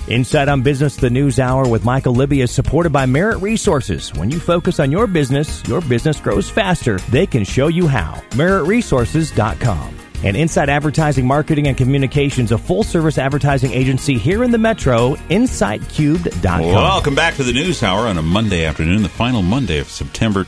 Inside on Business, the News Hour with Michael Libby is supported by Merit Resources. When you focus on your business grows faster. They can show you how. MeritResources.com. And Inside Advertising, Marketing, and Communications, a full-service advertising agency here in the Metro, InsightCubed.com. Welcome back to the News Hour on a Monday afternoon, the final Monday of September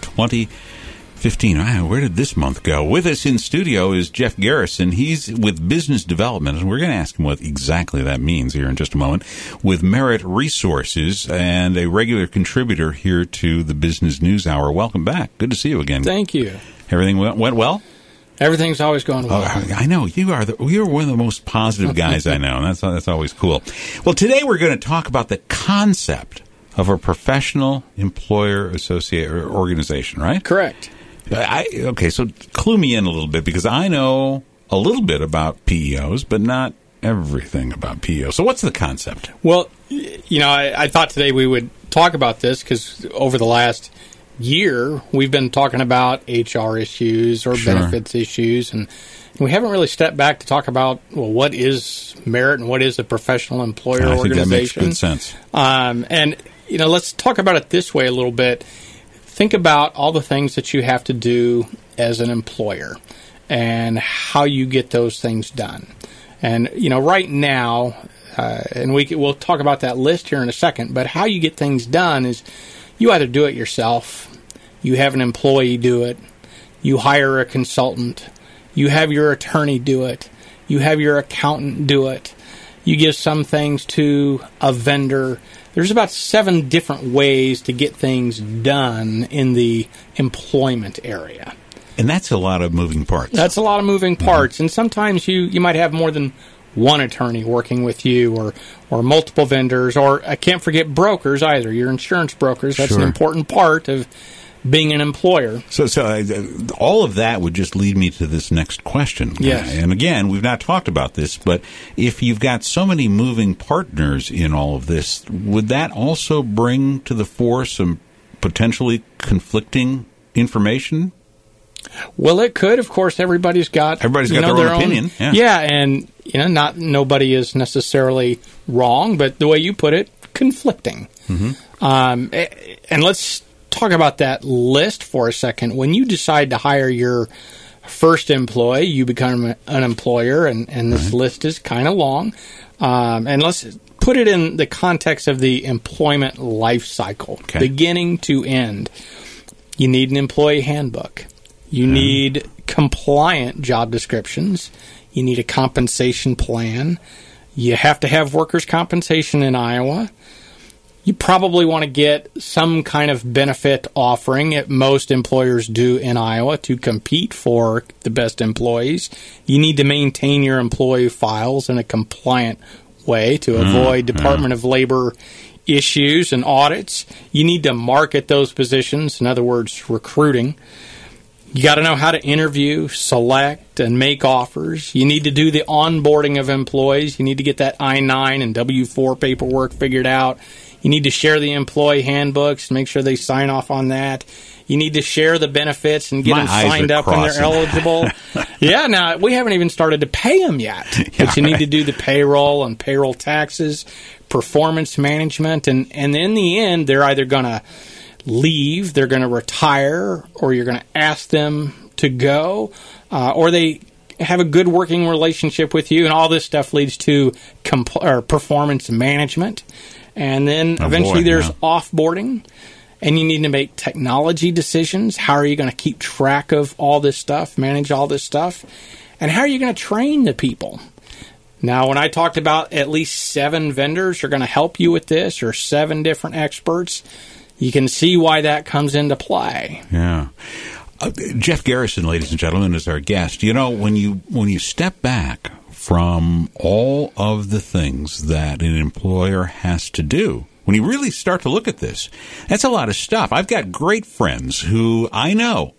2015. Where did this month go? With us in studio is Jeff Garrison. He's with Business Development, and we're going to ask him what exactly that means here in just a moment, with Merit Resources and a regular contributor here to the Business News Hour. Welcome back. Good to see you again. Thank you. Everything went well? Everything's always going well. I know. You're one of the most positive guys I know, and that's always cool. Well, today we're going to talk about the concept of a professional employer associate or organization, right? Correct. Okay, so clue me in a little bit, because I know a little bit about PEOs, but not everything about PEOs. So what's the concept? Well, I thought today we would talk about this because over the last year, we've been talking about HR issues or benefits issues, and we haven't really stepped back to talk about, what is Merit and what is a professional employer organization. I think that makes good sense. And let's talk about it this way a little bit. Think about all the things that you have to do as an employer and how you get those things done. And, right now, and we'll talk about that list here in a second, but how you get things done is you either do it yourself, you have an employee do it, you hire a consultant, you have your attorney do it, you have your accountant do it, you give some things to a vendor. There's about 7 different ways to get things done in the employment area. And that's a lot of moving parts. That's a lot of moving parts. And sometimes you might have more than one attorney working with you or multiple vendors, or I can't forget brokers either, your insurance brokers. That's an important part of being an employer. So all of that would just lead me to this next question. Yes. And again, we've not talked about this, but if you've got so many moving partners in all of this, would that also bring to the fore some potentially conflicting information? Well, it could. Of course, everybody's got their own opinion. And not nobody is necessarily wrong, but the way you put it, conflicting. Mm-hmm. And let's talk about that list for a second. When you decide to hire your first employee, you become an employer, and this list is kind of long. And let's put it in the context of the employment life cycle, beginning to end. You need an employee handbook. You need compliant job descriptions. You need a compensation plan. You have to have workers' compensation in Iowa. You probably want to get some kind of benefit offering. Most employers do in Iowa to compete for the best employees. You need to maintain your employee files in a compliant way to avoid Department of Labor issues and audits. You need to market those positions, in other words, recruiting. You got to know how to interview, select, and make offers. You need to do the onboarding of employees. You need to get that I-9 and W-4 paperwork figured out. You need to share the employee handbooks, make sure they sign off on that. You need to share the benefits and get them signed up when they're eligible. Now, we haven't even started to pay them yet. But you need to do the payroll and payroll taxes, performance management, and in the end, they're either going to leave, they're going to retire, or you're going to ask them to go, or they have a good working relationship with you, and all this stuff leads to performance management. And then eventually there's offboarding, and you need to make technology decisions. How are you going to keep track of all this stuff, manage all this stuff? And how are you going to train the people? Now, when I talked about at least 7 vendors are going to help you with this, or 7 different experts, you can see why that comes into play. Yeah. Jeff Garrison, ladies and gentlemen, is our guest. When you step back from all of the things that an employer has to do, when you really start to look at this, that's a lot of stuff. I've got great friends who I know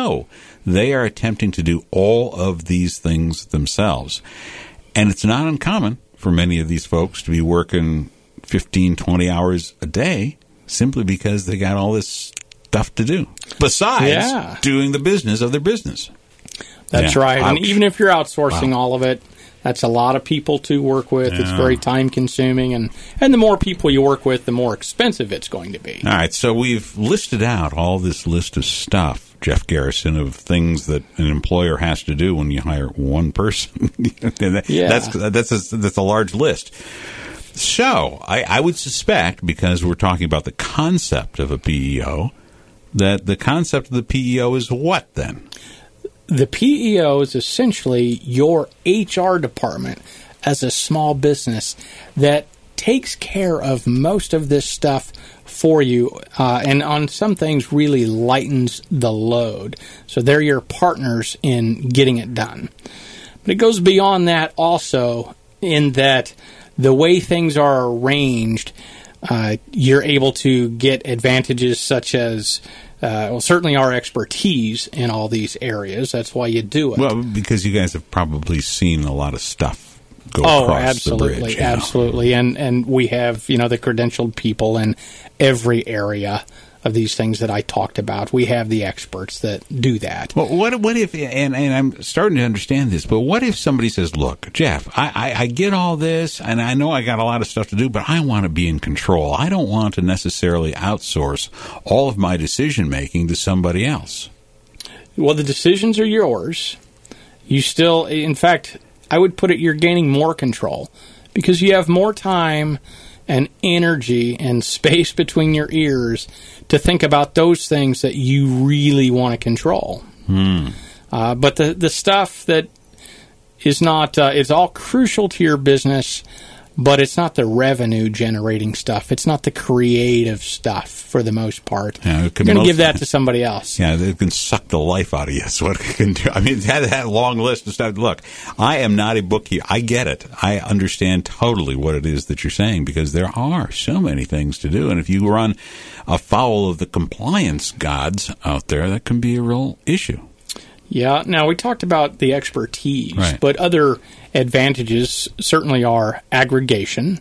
they are attempting to do all of these things themselves. And it's not uncommon for many of these folks to be working 15, 20 hours a day simply because they got all this stuff to do, besides doing the business of their business. That's right. And even if you're outsourcing all of it, that's a lot of people to work with. It's very time-consuming, and the more people you work with, the more expensive it's going to be. All right, so we've listed out all this list of stuff, Jeff Garrison, of things that an employer has to do when you hire one person. That's a large list. So I would suspect, because we're talking about the concept of a PEO, that the concept of the PEO is what then? The PEO is essentially your HR department as a small business that takes care of most of this stuff for you, and on some things really lightens the load. So they're your partners in getting it done. But it goes beyond that also, in that the way things are arranged, you're able to get advantages such as certainly our expertise in all these areas. That's why you do it. Well, because you guys have probably seen a lot of stuff go across the bridge. Absolutely. And we have, the credentialed people in every area of these things that I talked about. We have the experts that do that. Well, what if, and I'm starting to understand this, but what if somebody says, look, Jeff, I get all this, and I know I got a lot of stuff to do, but I want to be in control. I don't want to necessarily outsource all of my decision-making to somebody else. Well, the decisions are yours. You still, in fact, I would put it, you're gaining more control because you have more time and energy and space between your ears to think about those things that you really want to control. But the stuff that is not, it's all crucial to your business, but it's not the revenue-generating stuff. It's not the creative stuff for the most part. Yeah, you're going to give that to somebody else. Yeah, it can suck the life out of you. That's what it can do. I mean, that long list of stuff. Look, I am not a bookkeeper. I get it. I understand totally what it is that you're saying because there are so many things to do. And if you run afoul of the compliance gods out there, that can be a real issue. Yeah. Now, we talked about the expertise, right, but other advantages certainly are aggregation,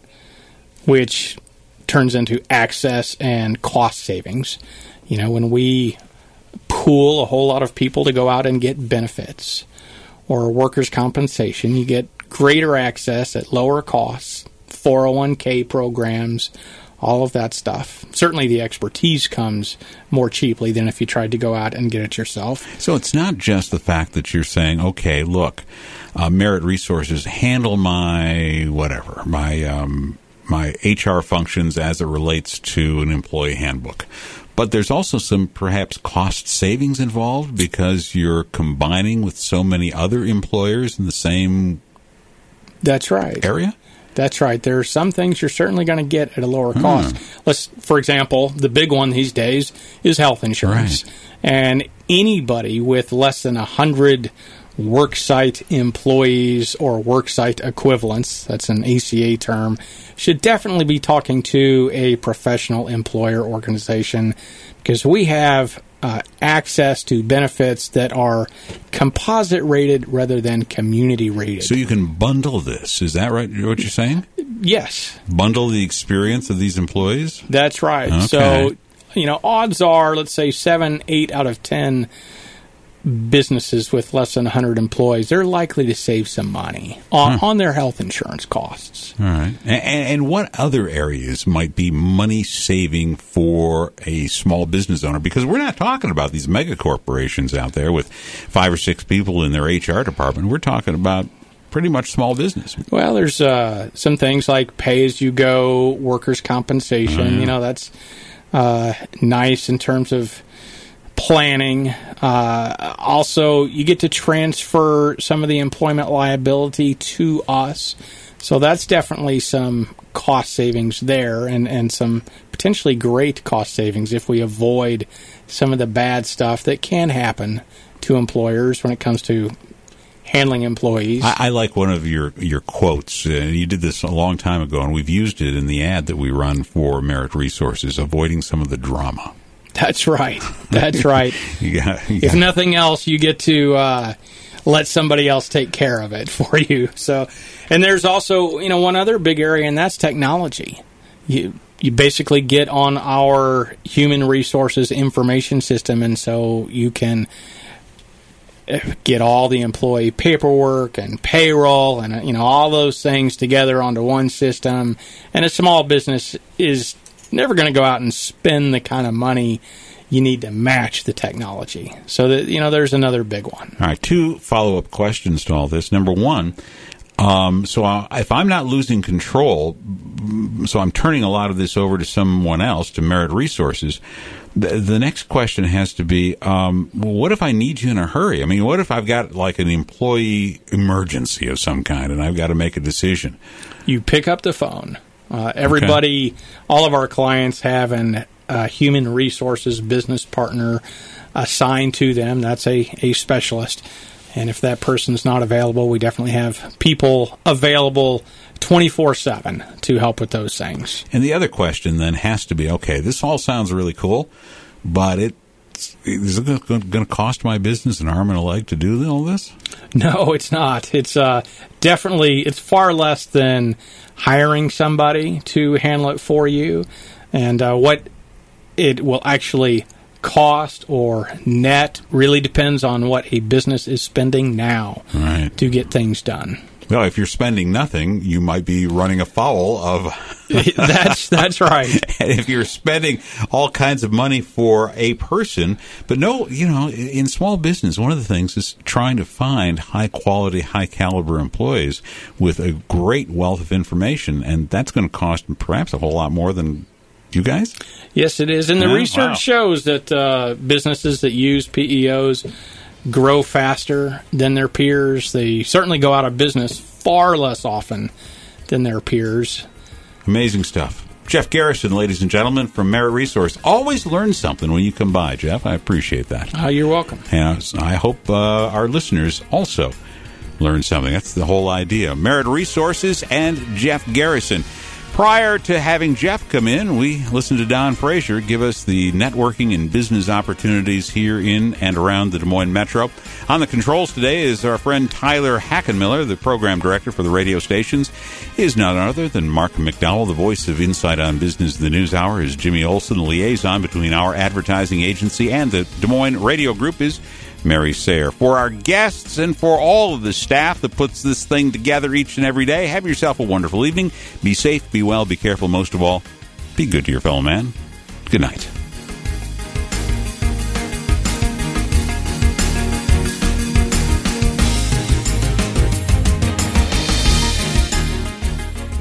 which turns into access and cost savings. When we pool a whole lot of people to go out and get benefits or workers' compensation, you get greater access at lower costs, 401k programs, all of that stuff. Certainly the expertise comes more cheaply than if you tried to go out and get it yourself. So it's not just the fact that you're saying, okay, look, Merit Resources handle my whatever, my HR functions as it relates to an employee handbook. But there's also some perhaps cost savings involved because you're combining with so many other employers in the same That's right. area? That's right. There are some things you're certainly going to get at a lower cost. For example, the big one these days is health insurance. Right. And anybody with less than 100 worksite employees or worksite equivalents, that's an ACA term, should definitely be talking to a professional employer organization because we have access to benefits that are composite rated rather than community rated. So you can bundle this. Is that right? What you're saying? Yes. Bundle the experience of these employees? That's right. Okay. So, odds are, let's say 7, 8 out of 10 businesses with less than 100 employees, they're likely to save some money on their health insurance costs. All right. And what other areas might be money saving for a small business owner? Because we're not talking about these mega corporations out there with 5 or 6 people in their HR department. We're talking about pretty much small business. Well, there's some things like pay-as-you-go workers' compensation. That's nice in terms of planning. Also, you get to transfer some of the employment liability to us. So that's definitely some cost savings there and some potentially great cost savings if we avoid some of the bad stuff that can happen to employers when it comes to handling employees. I like one of your quotes. You did this a long time ago, and we've used it in the ad that we run for Merit Resources, avoiding some of the drama. That's right. That's right. If nothing else, you get to let somebody else take care of it for you. So, and there's also, one other big area, and that's technology. You basically get on our human resources information system, and so you can get all the employee paperwork and payroll and all those things together onto one system. And a small business is never going to go out and spend the kind of money you need to match the technology. So that there's another big one. All right, 2 follow-up questions to all this. Number 1, if I'm not losing control, so I'm turning a lot of this over to someone else, to Merit Resources, the next question has to be, what if I need you in a hurry? I mean, what if I've got like an employee emergency of some kind and I've got to make a decision? You pick up the phone. Everybody, all of our clients have a human resources business partner assigned to them. That's a specialist. And if that person's not available, we definitely have people available 24/7 to help with those things. And the other question then has to be, okay, this all sounds really cool, but is it going to cost my business an arm and a leg to do all this? No, it's not. It's definitely, it's far less than hiring somebody to handle it for you. And what it will actually cost or net really depends on what a business is spending now to get things done. Well, if you're spending nothing, you might be running afoul of... That's right. And if you're spending all kinds of money for a person, but no, in small business, one of the things is trying to find high-quality, high-caliber employees with a great wealth of information, and that's going to cost perhaps a whole lot more than... You guys? Yes, it is. And the research shows that businesses that use PEOs grow faster than their peers. They certainly go out of business far less often than their peers. Amazing stuff. Jeff Garrison, ladies and gentlemen, from Merit Resource. Always learn something when you come by, Jeff. I appreciate that. You're welcome. And I hope our listeners also learn something. That's the whole idea. Merit Resources and Jeff Garrison. Prior to having Jeff come in, we listened to Don Frazier give us the networking and business opportunities here in and around the Des Moines Metro. On the controls today is our friend Tyler Hackenmiller, the program director for the radio stations. He is none other than Mark McDowell, the voice of Insight on Business. The News Hour is Jimmy Olson. The liaison between our advertising agency and the Des Moines Radio Group is Mary Sayre. For our guests and for all of the staff that puts this thing together each and every day, have yourself a wonderful evening. Be safe, be well, be careful. Most of all, be good to your fellow man. Good night.